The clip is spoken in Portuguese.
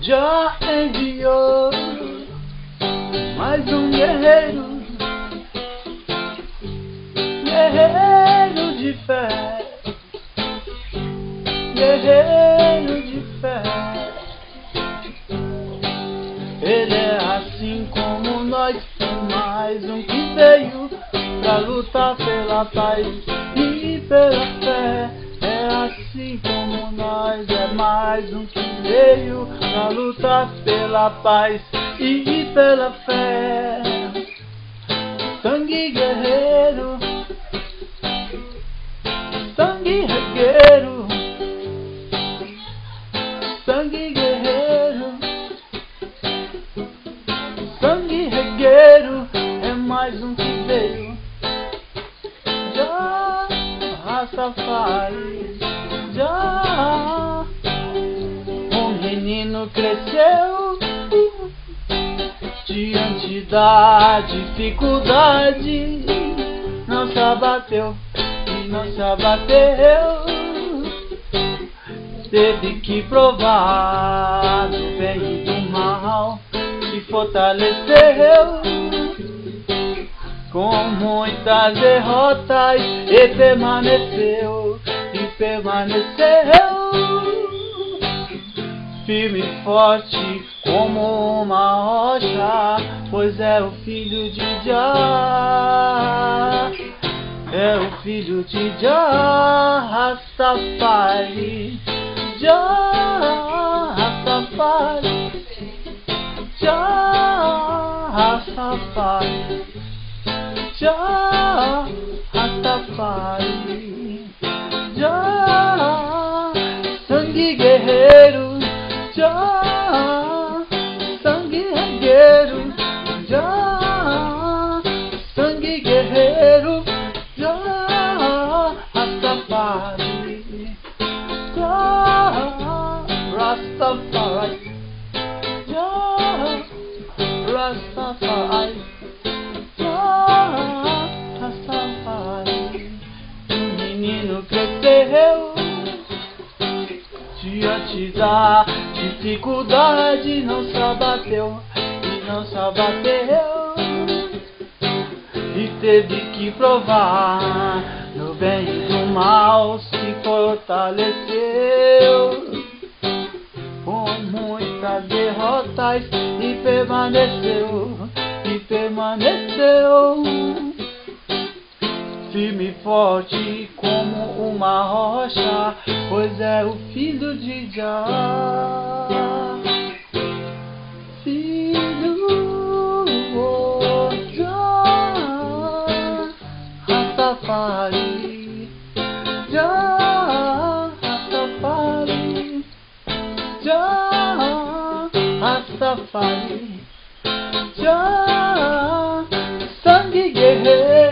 Já enviou mais um guerreiro, guerreiro de fé, guerreiro de fé. Ele é assim como nós, mais um que veio pra lutar pela paz e pela fé. É assim como nós, é mais um que veio pra lutar pela paz e pela fé. Sangue guerreiro, sangue regueiro, sangue guerreiro, sangue regueiro. É mais um que veio. Já Rastafari, já o menino cresceu diante da dificuldade, não se abateu e não se abateu. Teve que provar do bem e do mal, se fortaleceu com muitas derrotas e permaneceu, firme e forte como uma rocha, pois é o filho de Jah, é o filho de Jah Rastafari, Jah Rastafari, Jah Rastafari, Jah Rastafari, Jah sangue guerreiro, Jah sangue regueiro, Jah sangue guerreiro, Jah Rastafari, Jah Rastafari, Jah Rastafari, Jah Rastafari. O menino cresceu diante da dificuldade, não se abateu e não se abateu, e teve que provar no bem e no mal, se fortaleceu com muitas derrotas e permaneceu, firme e forte como uma rocha, pois é o filho de Jah, filho de Jah Rastafari, Jah Rastafari, Jah Rastafari, Jah sangue guerreiro,